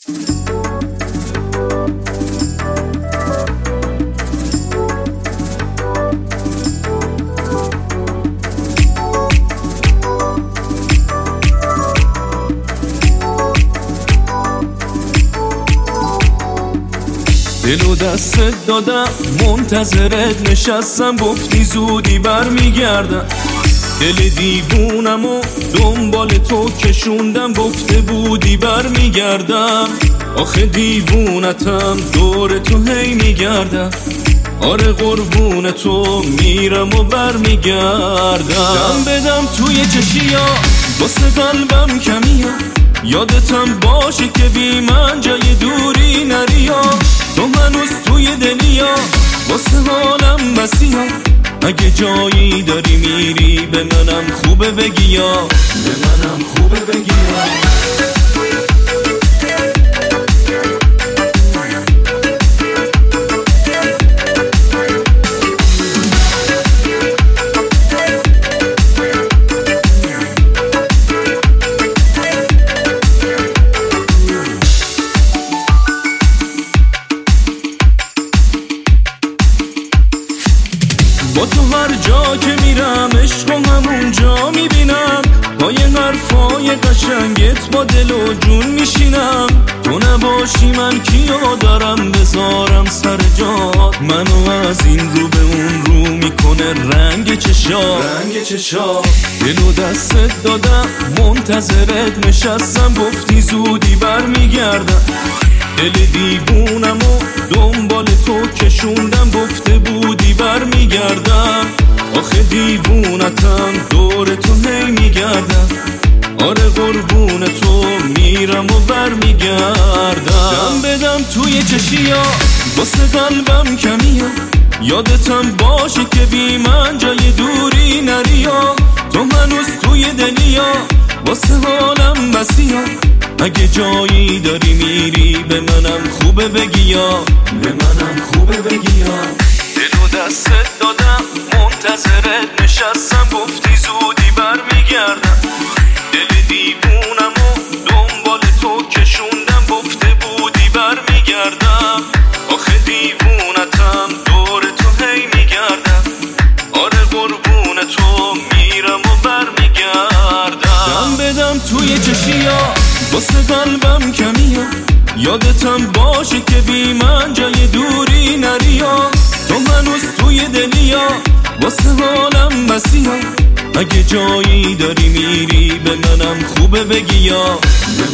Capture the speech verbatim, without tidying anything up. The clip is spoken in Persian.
دل و دستت دادم منتظرت نشستم، گفتی زودی برمیگردم. دل دیوونم و دنبال تو کشوندم، گفته بودی برمیگردم. آخه دیوونتم دور تو هی میگردم، آره قربون تو میرم و برمیگردم. دم بدم توی چشیا واسه قلبم کمیا، یادتم باشه که بی من جای دوری نریا. تو هنوز توی دلیا واسه حالم بسیا، اگه جایی داری میری به منم خوبه بگیا، به منم خوبه بگیا. با تو هر جا که میرم عشق و همون جا میبینم، با یه حرفای قشنگت با دل و جون میشینم. تو نباشی من کیو دارم بذارم سر جات، منو از این رو به اون رو میکنه رنگ چشا، رنگ چشا. دل و دستت دادم منتظرت نشستم، گفتی زودی برمیگردم. دل دیوونم و دنبال تو کشوندم، گفته بودی برمیگردم. آخه دیوونتم دور تو هی میگردم، آره قربون تو میرم و برمیگردم. دم بدم توی چشیا واسه قلبم کمیا، یادتم باشه که بی من جای دوری نریا. تو هنوز توی دلیا واسه حالم بسیا، اگه جایی داری میری به منم خوبه بگیا، به منم خوبه بگیا. دل و دستت دادم منتظرت نشستم، گفتی زودی برمیگردم. دل دیوونم و دنبال تو کشوندم، گفته بودی برمیگردم. آخه دیوونتم دور تو هی میگردم، آره قربون تو میرم و برمیگردم. دم بدم توی چشیا واسه قلبم کمیا، یادتم باشه که بی من جای دوری نریا. تو هنوز توی دلیا واسه حالم بسیا، اگه جایی داری میری به منم خوبه بگیا، به